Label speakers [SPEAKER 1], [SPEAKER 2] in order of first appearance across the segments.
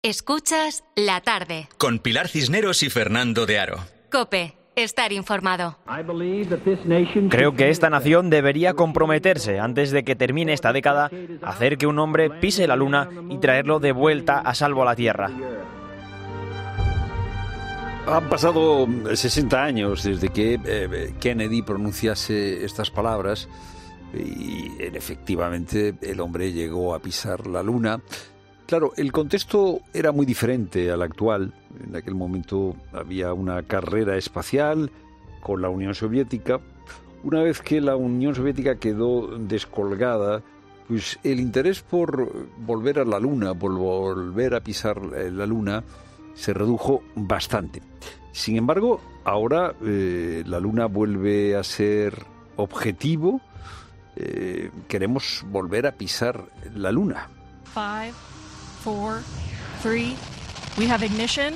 [SPEAKER 1] Escuchas La Tarde.
[SPEAKER 2] Con Pilar Cisneros y Fernando de Aro.
[SPEAKER 1] COPE. Estar informado.
[SPEAKER 3] Creo que esta nación debería comprometerse, antes de que termine esta década, a hacer que un hombre pise la luna y traerlo de vuelta a salvo a la Tierra.
[SPEAKER 4] Han pasado 60 años desde que Kennedy pronunciase estas palabras y efectivamente el hombre llegó a pisar la luna. Claro, el contexto era muy diferente al actual. En aquel momento había una carrera espacial con la Unión Soviética. Una vez que la Unión Soviética quedó descolgada, pues el interés por volver a la Luna, por volver a pisar la Luna, se redujo bastante. Sin embargo, ahora la Luna vuelve a ser objetivo. Queremos volver a pisar la Luna.
[SPEAKER 5] 5, 4, 3, we have ignition.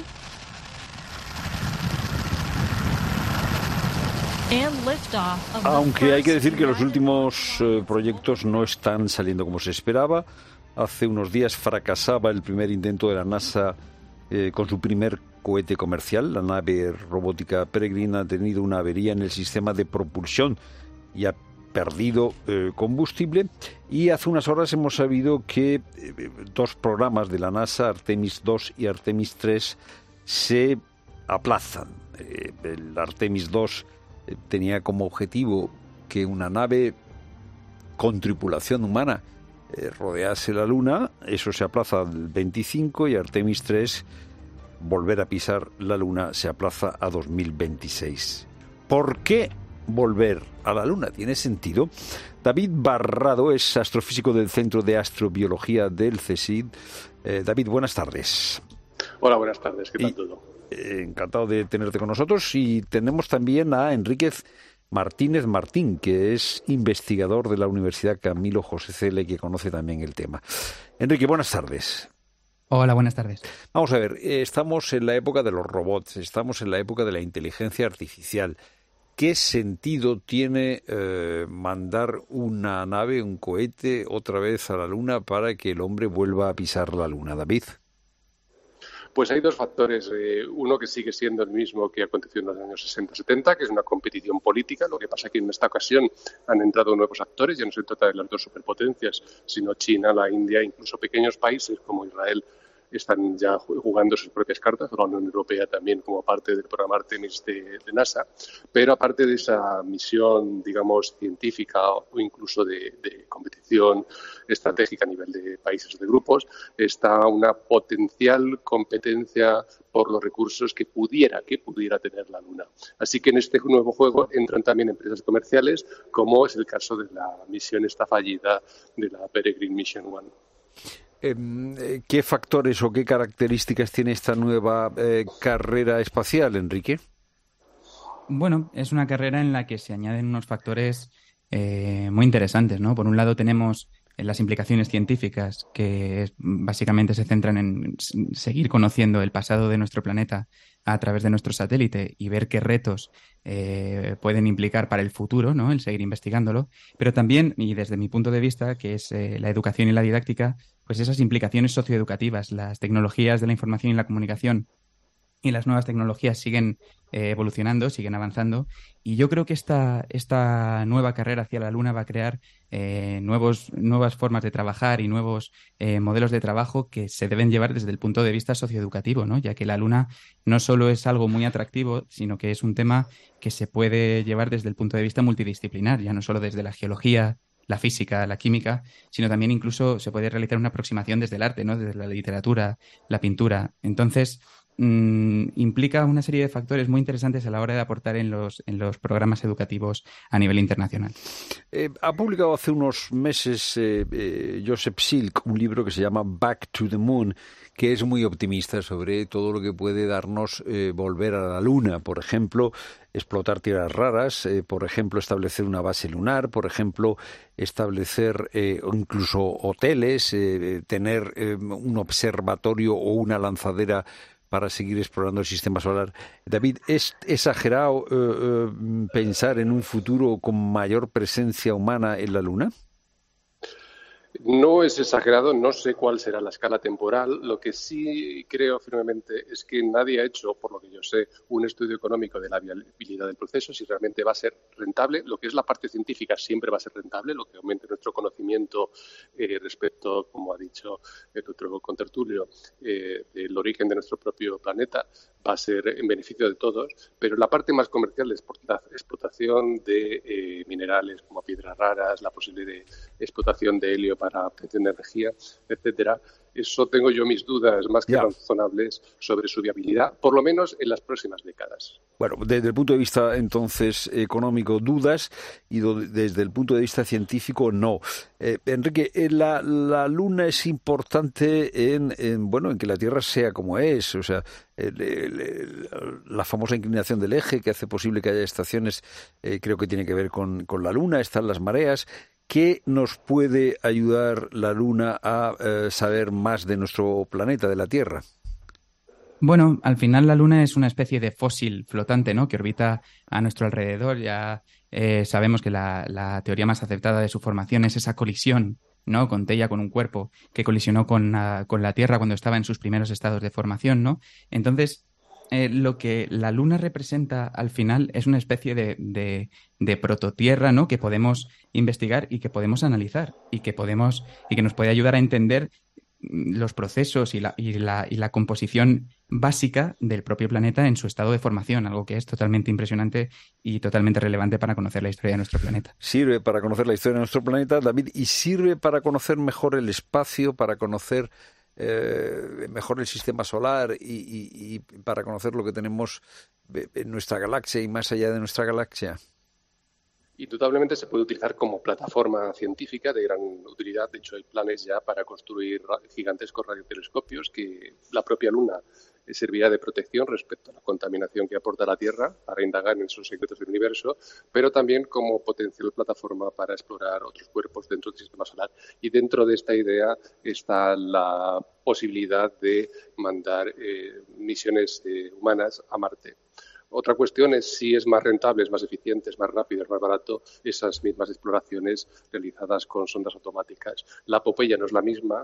[SPEAKER 4] Aunque hay que decir que los últimos proyectos no están saliendo como se esperaba. Hace unos días fracasaba el primer intento de la NASA con su primer cohete comercial. La nave robótica Peregrine ha tenido una avería en el sistema de propulsión y ha perdido combustible. Y hace unas horas hemos sabido que dos programas de la NASA, Artemis 2 y Artemis 3, se aplazan. El Artemis 2 tenía como objetivo que una nave con tripulación humana rodease la Luna. Eso se aplaza al 25, y Artemis 3, volver a pisar la Luna, se aplaza a 2026. ¿Por qué volver a la Luna? ¿Tiene sentido? David Barrado es astrofísico del Centro de Astrobiología del CSIC. David, buenas tardes.
[SPEAKER 6] Hola, buenas tardes. ¿Qué tal todo?
[SPEAKER 4] Encantado de tenerte con nosotros. Y tenemos también a Enríquez Martínez Martín, que es investigador de la Universidad Camilo José Cela y que conoce también el tema. Enrique, buenas tardes.
[SPEAKER 7] Hola, buenas tardes.
[SPEAKER 4] Vamos a ver, estamos en la época de los robots, estamos en la época de la inteligencia artificial. ¿Qué sentido tiene mandar una nave, un cohete, otra vez a la Luna para que el hombre vuelva a pisar la Luna, David?
[SPEAKER 6] Pues hay dos factores. Uno que sigue siendo el mismo que aconteció en los años 60-70, que es una competición política. Lo que pasa es que en esta ocasión han entrado nuevos actores. Ya no se trata de las dos superpotencias, sino China, la India, incluso pequeños países como Israel están ya jugando sus propias cartas, la Unión Europea también como parte del programa Artemis de NASA, pero aparte de esa misión, digamos, científica o incluso de competición estratégica a nivel de países o de grupos, está una potencial competencia por los recursos que pudiera tener la Luna. Así que en este nuevo juego entran también empresas comerciales, como es el caso de la misión esta fallida de la Peregrine Mission 1.
[SPEAKER 4] ¿Qué factores o qué características tiene esta nueva carrera espacial, Enrique?
[SPEAKER 7] Bueno, es una carrera en la que se añaden unos factores muy interesantes, ¿no? Por un lado tenemos las implicaciones científicas, que básicamente se centran en seguir conociendo el pasado de nuestro planeta a través de nuestro satélite y ver qué retos pueden implicar para el futuro, ¿no? El seguir investigándolo. Pero también, y desde mi punto de vista, que es la educación y la didáctica, pues esas implicaciones socioeducativas, las tecnologías de la información y la comunicación y las nuevas tecnologías siguen evolucionando, siguen avanzando, y yo creo que esta nueva carrera hacia la Luna va a crear nuevas formas de trabajar y nuevos modelos de trabajo que se deben llevar desde el punto de vista socioeducativo, ¿no? Ya que la Luna no solo es algo muy atractivo, sino que es un tema que se puede llevar desde el punto de vista multidisciplinar, ya no solo desde la geología, la física, la química, sino también incluso se puede realizar una aproximación desde el arte, ¿no? Desde la literatura, la pintura. Entonces, implica una serie de factores muy interesantes a la hora de aportar en los programas educativos a nivel internacional.
[SPEAKER 4] Ha publicado hace unos meses Joseph Silk un libro que se llama Back to the Moon, que es muy optimista sobre todo lo que puede darnos volver a la Luna. Por ejemplo, explotar tierras raras, por ejemplo, establecer una base lunar, por ejemplo, establecer incluso hoteles, tener un observatorio o una lanzadera para seguir explorando el sistema solar. David, ¿es exagerado pensar en un futuro con mayor presencia humana en la Luna?
[SPEAKER 6] No es exagerado, no sé cuál será la escala temporal. Lo que sí creo firmemente es que nadie ha hecho, por lo que yo sé, un estudio económico de la viabilidad del proceso, si realmente va a ser rentable. Lo que es la parte científica siempre va a ser rentable, lo que aumente nuestro conocimiento respecto, como ha dicho nuestro contertulio, del origen de nuestro propio planeta, va a ser en beneficio de todos. Pero la parte más comercial de explotación de minerales como piedras raras, la posible explotación de helio para obtención de energía, etcétera, eso tengo yo mis dudas más que razonables sobre su viabilidad, por lo menos en las próximas décadas.
[SPEAKER 4] Bueno, desde el punto de vista entonces económico, dudas, y desde el punto de vista científico, no. Enrique, la Luna es importante en que la Tierra sea como es, o sea, la famosa inclinación del eje que hace posible que haya estaciones, creo que tiene que ver con la Luna, están las mareas. ¿Qué nos puede ayudar la Luna a saber más de nuestro planeta, de la Tierra?
[SPEAKER 7] Bueno, al final la Luna es una especie de fósil flotante, ¿no?, que orbita a nuestro alrededor. Ya sabemos que la teoría más aceptada de su formación es esa colisión, ¿no?, con Theia, con un cuerpo que colisionó con la Tierra cuando estaba en sus primeros estados de formación, ¿no? Entonces, lo que la Luna representa al final es una especie de prototierra, ¿no?, que podemos investigar y que podemos analizar y que nos puede ayudar a entender los procesos y la composición básica del propio planeta en su estado de formación, algo que es totalmente impresionante y totalmente relevante para conocer la historia de nuestro planeta.
[SPEAKER 4] Sirve para conocer la historia de nuestro planeta, David, y sirve para conocer mejor el espacio, para conocer mejor el sistema solar y para conocer lo que tenemos en nuestra galaxia y más allá de nuestra galaxia.
[SPEAKER 6] Indudablemente se puede utilizar como plataforma científica de gran utilidad. De hecho, hay planes ya para construir gigantescos radiotelescopios que la propia Luna servirá de protección respecto a la contaminación que aporta la Tierra para indagar en esos secretos del universo, pero también como potencial plataforma para explorar otros cuerpos dentro del sistema solar. Y dentro de esta idea está la posibilidad de mandar misiones humanas a Marte. Otra cuestión es si es más rentable, es más eficiente, es más rápido, es más barato esas mismas exploraciones realizadas con sondas automáticas. La Popeye no es la misma,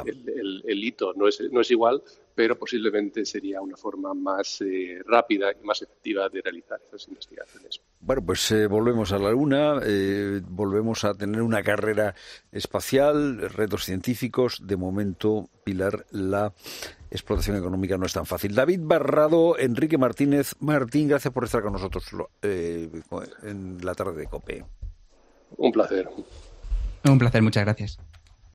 [SPEAKER 6] el hito no es igual, pero posiblemente sería una forma más rápida y más efectiva de realizar esas investigaciones.
[SPEAKER 4] Bueno, pues volvemos a la Luna, volvemos a tener una carrera espacial, retos científicos. De momento, Pilar, la explotación económica no es tan fácil. David Barrado, Enrique Martínez. Martín, gracias por estar con nosotros en la tarde de COPE.
[SPEAKER 6] Un placer.
[SPEAKER 7] Un placer, muchas gracias.